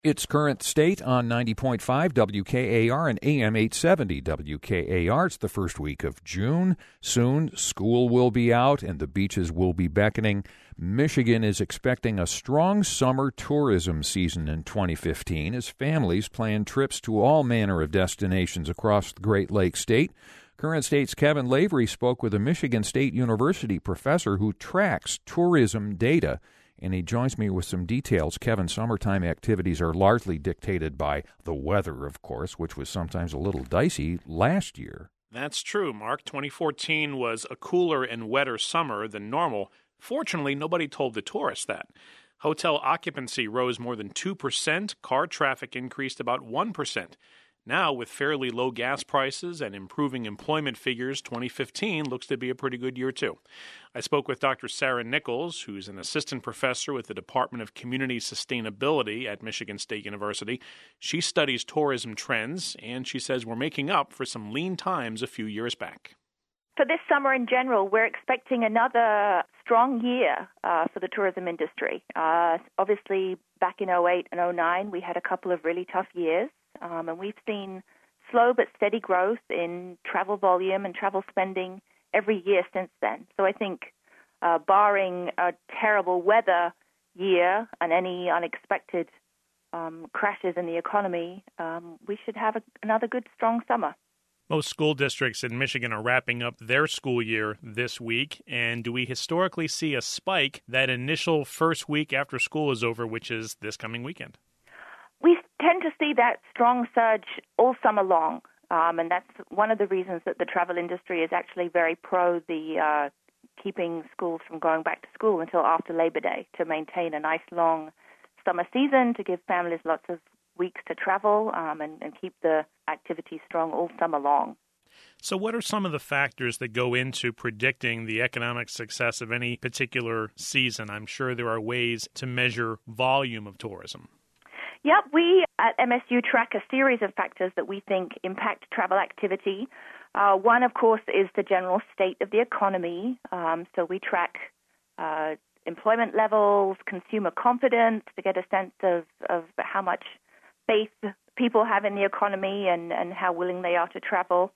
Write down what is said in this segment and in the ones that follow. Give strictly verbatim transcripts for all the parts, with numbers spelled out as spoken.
It's Current State on ninety point five W K A R and A M eight seventy W K A R. It's the first week of June. Soon, school will be out and the beaches will be beckoning. Michigan is expecting a strong summer tourism season in twenty fifteen as families plan trips to all manner of destinations across the Great Lakes state. Current State's Kevin Lavery spoke with a Michigan State University professor who tracks tourism data, and he joins me with some details. Kevin, summertime activities are largely dictated by the weather, of course, which was sometimes a little dicey last year. That's true, Mark. twenty fourteen was a cooler and wetter summer than normal. Fortunately, nobody told the tourists that. Hotel occupancy rose more than two percent. Car traffic increased about one percent. Now, with fairly low gas prices and improving employment figures, twenty fifteen looks to be a pretty good year, too. I spoke with Doctor Sarah Nichols, who's an assistant professor with the Department of Community Sustainability at Michigan State University. She studies tourism trends, and she says we're making up for some lean times a few years back. For this summer in general, we're expecting another strong year uh, for the tourism industry. Uh, obviously, back in oh eight and oh nine, we had a couple of really tough years. Um, and we've seen slow but steady growth in travel volume and travel spending every year since then. So I think uh, barring a terrible weather year and any unexpected um, crashes in the economy, um, we should have a, another good, strong summer. Most school districts in Michigan are wrapping up their school year this week. And do we historically see a spike that initial first week after school is over, which is this coming weekend? We tend to see that strong surge all summer long, um, and that's one of the reasons that the travel industry is actually very pro the uh, keeping schools from going back to school until after Labor Day to maintain a nice long summer season, to give families lots of weeks to travel um, and, and keep the activity strong all summer long. So what are some of the factors that go into predicting the economic success of any particular season? I'm sure there are ways to measure volume of tourism. Yeah, we at M S U track a series of factors that we think impact travel activity. Uh, one, of course, is the general state of the economy. Um, so we track uh, employment levels, consumer confidence to get a sense of, of how much faith people have in the economy and, and how willing they are to travel.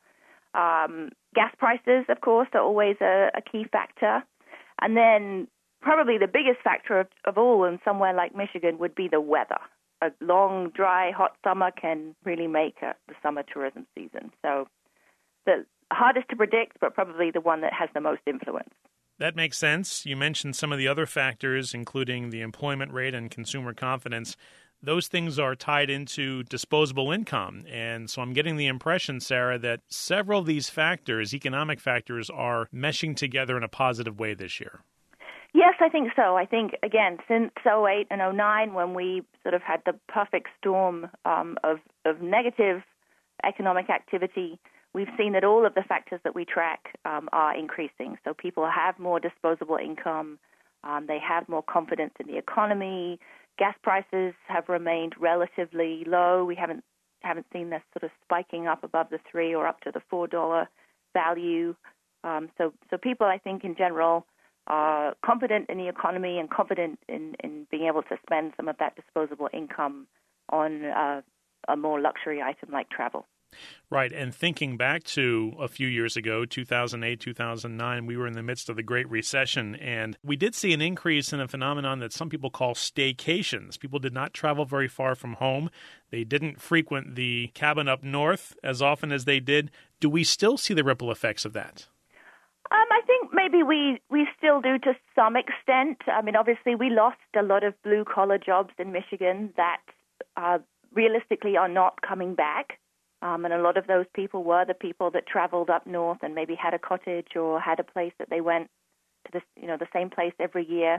Um, gas prices, of course, are always a, a key factor. And then probably the biggest factor of, of all in somewhere like Michigan would be the weather. A long, dry, hot summer can really make a, the summer tourism season. So the hardest to predict, but probably the one that has the most influence. That makes sense. You mentioned some of the other factors, including the employment rate and consumer confidence. Those things are tied into disposable income. And so I'm getting the impression, Sarah, that several of these factors, economic factors, are meshing together in a positive way this year. Yes, I think so. I think, again, since oh eight and oh nine, when we sort of had the perfect storm um, of, of negative economic activity, we've seen that all of the factors that we track um, are increasing. So people have more disposable income. Um, they have more confidence in the economy. Gas prices have remained relatively low. We haven't haven't seen this sort of spiking up above the three or up to the four dollar value. Um, so, so people, I think, in general, are confident in the economy and confident in, in being able to spend some of that disposable income on uh, a more luxury item like travel. Right. And thinking back to a few years ago, two thousand eight, two thousand nine, we were in the midst of the Great Recession, and we did see an increase in a phenomenon that some people call staycations. People did not travel very far from home. They didn't frequent the cabin up north as often as they did. Do we still see the ripple effects of that? Um, I think maybe we, we still do to some extent. I mean, obviously, we lost a lot of blue-collar jobs in Michigan that uh, realistically are not coming back. Um, and a lot of those people were the people that traveled up north and maybe had a cottage or had a place that they went to the, you know, the same place every year.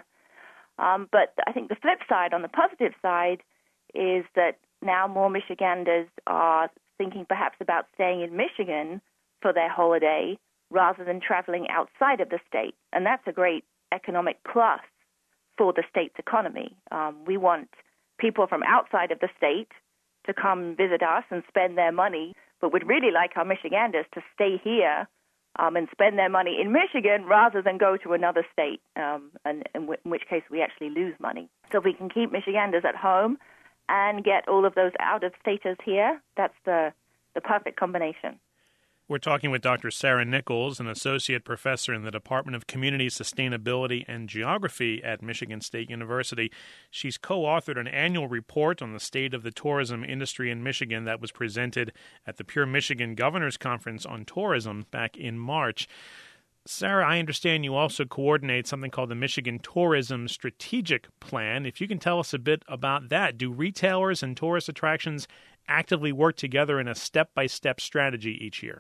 Um, but I think the flip side, on the positive side, is that now more Michiganders are thinking perhaps about staying in Michigan for their holiday rather than traveling outside of the state. And that's a great economic plus for the state's economy. Um, we want people from outside of the state to come visit us and spend their money, but we'd really like our Michiganders to stay here um, and spend their money in Michigan rather than go to another state, um, and in, w- in which case we actually lose money. So if we can keep Michiganders at home and get all of those out-of-staters here. That's the, the perfect combination. We're talking with Doctor Sarah Nichols, an associate professor in the Department of Community Sustainability and Geography at Michigan State University. She's co-authored an annual report on the state of the tourism industry in Michigan that was presented at the Pure Michigan Governors Conference on Tourism back in March. Sarah, I understand you also coordinate something called the Michigan Tourism Strategic Plan. If you can tell us a bit about that. Do retailers and tourist attractions actively work together in a step-by-step strategy each year?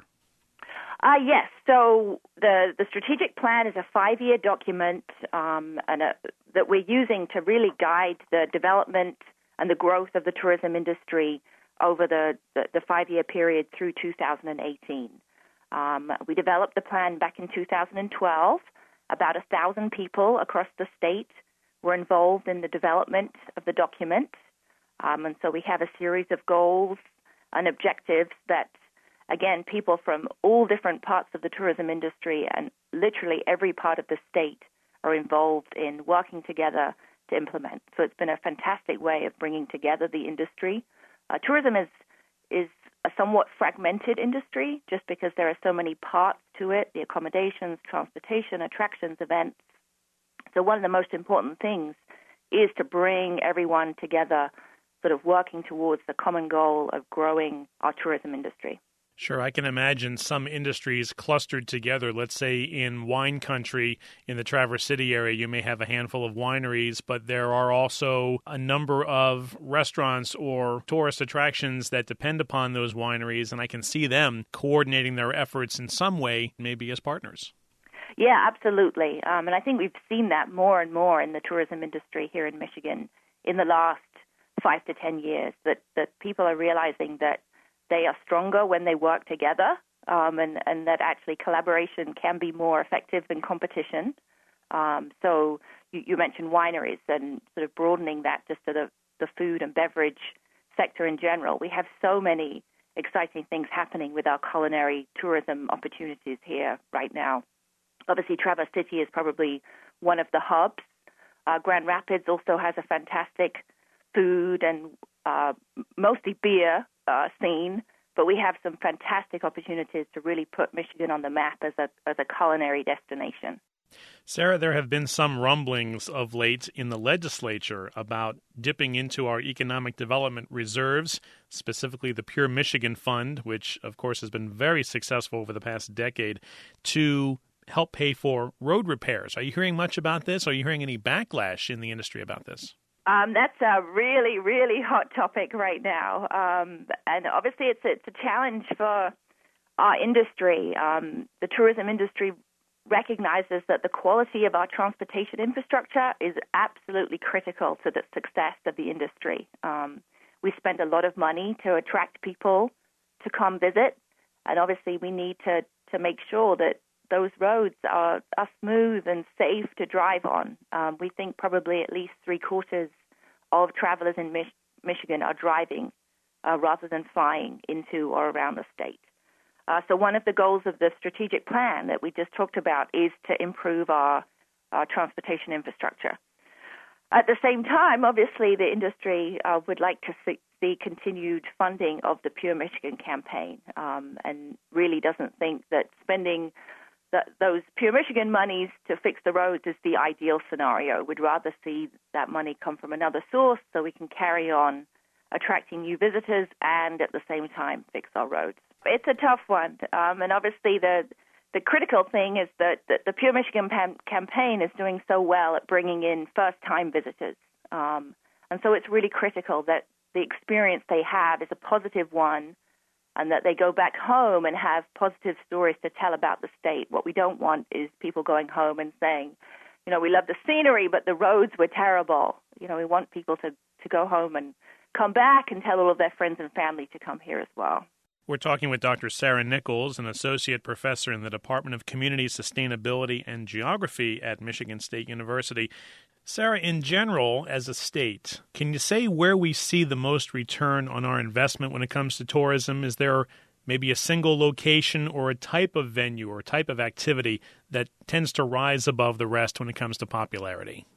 Uh, yes. So the, the strategic plan is a five-year document um, and a, that we're using to really guide the development and the growth of the tourism industry over the, the, the five-year period through two thousand eighteen. Um, we developed the plan back in two thousand twelve. About a thousand people across the state were involved in the development of the document. Um, and so we have a series of goals and objectives that, again, people from all different parts of the tourism industry and literally every part of the state are involved in working together to implement. So it's been a fantastic way of bringing together the industry. Uh, tourism is is a somewhat fragmented industry just because there are so many parts to it, the accommodations, transportation, attractions, events. So one of the most important things is to bring everyone together, sort of working towards the common goal of growing our tourism industry. Sure, I can imagine some industries clustered together. Let's say in wine country in the Traverse City area, you may have a handful of wineries, but there are also a number of restaurants or tourist attractions that depend upon those wineries, and I can see them coordinating their efforts in some way, maybe as partners. Yeah, absolutely. Um, and I think we've seen that more and more in the tourism industry here in Michigan in the last five to ten years, that, that people are realizing that they are stronger when they work together, um, and, and that actually collaboration can be more effective than competition. Um, so you, you mentioned wineries and sort of broadening that just to the, the food and beverage sector in general. We have so many exciting things happening with our culinary tourism opportunities here right now. Obviously, Traverse City is probably one of the hubs. Uh, Grand Rapids also has a fantastic food and uh, mostly beer Uh, scene, but we have some fantastic opportunities to really put Michigan on the map as a as a culinary destination. Sarah, there have been some rumblings of late in the legislature about dipping into our economic development reserves, specifically the Pure Michigan Fund, which, of course, has been very successful over the past decade, to help pay for road repairs. Are you hearing much about this? Are you hearing any backlash in the industry about this? Um, that's a really, really hot topic right now, um, and obviously it's it's a challenge for our industry. Um, the tourism industry recognizes that the quality of our transportation infrastructure is absolutely critical to the success of the industry. Um, we spend a lot of money to attract people to come visit, and obviously we need to, to make sure that those roads are, are smooth and safe to drive on. Um, we think probably at least three quarters of travelers in Mich- Michigan are driving uh, rather than flying into or around the state. Uh, so one of the goals of the strategic plan that we just talked about is to improve our, our transportation infrastructure. At the same time, obviously, the industry uh, would like to see, see continued funding of the Pure Michigan campaign, um, and really doesn't think that spending That those Pure Michigan monies to fix the roads is the ideal scenario. We'd rather see that money come from another source so we can carry on attracting new visitors and at the same time fix our roads. It's a tough one, um, and obviously the the critical thing is that, that the Pure Michigan pam- campaign is doing so well at bringing in first-time visitors, um, and so it's really critical that the experience they have is a positive one, and that they go back home and have positive stories to tell about the state. What we don't want is people going home and saying, you know, we love the scenery, but the roads were terrible. You know, we want people to, to go home and come back and tell all of their friends and family to come here as well. We're talking with Doctor Sarah Nichols, an associate professor in the Department of Community Sustainability and Geography at Michigan State University. Sarah, in general, as a state, can you say where we see the most return on our investment when it comes to tourism? Is there maybe a single location or a type of venue or type of activity that tends to rise above the rest when it comes to popularity?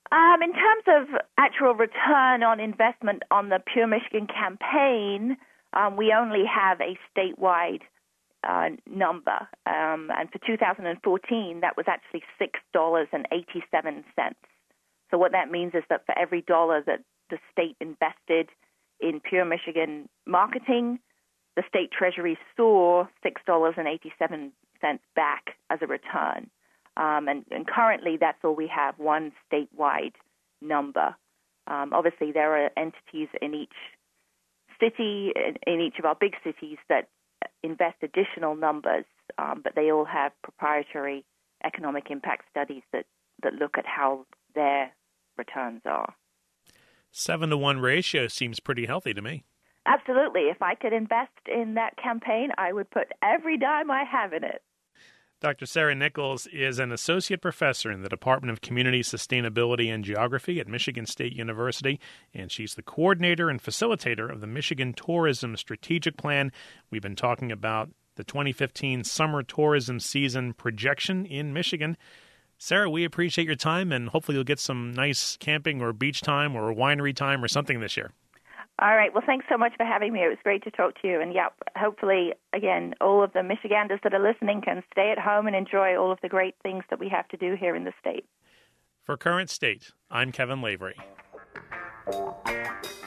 Um, in terms of actual return on investment on the Pure Michigan campaign, um, we only have a statewide uh, number. Um, and for two thousand fourteen, that was actually six dollars and eighty-seven cents. So what that means is that for every dollar that the state invested in Pure Michigan marketing, the state treasury saw six dollars and eighty-seven cents back as a return. Um, and, and currently, that's all we have, one statewide number. Um, obviously, there are entities in each city, in, in each of our big cities, that invest additional numbers, um, but they all have proprietary economic impact studies that, that look at how their returns are. Seven to one ratio seems pretty healthy to me. Absolutely. If I could invest in that campaign, I would put every dime I have in it. Doctor Sarah Nichols is an associate professor in the Department of Community Sustainability and Geography at Michigan State University, and she's the coordinator and facilitator of the Michigan Tourism Strategic Plan. We've been talking about the twenty fifteen summer tourism season projection in Michigan. Sarah, we appreciate your time, and hopefully you'll get some nice camping or beach time or winery time or something this year. All right. Well, thanks so much for having me. It was great to talk to you. And, yeah, hopefully, again, all of the Michiganders that are listening can stay at home and enjoy all of the great things that we have to do here in the state. For Current State, I'm Kevin Lavery.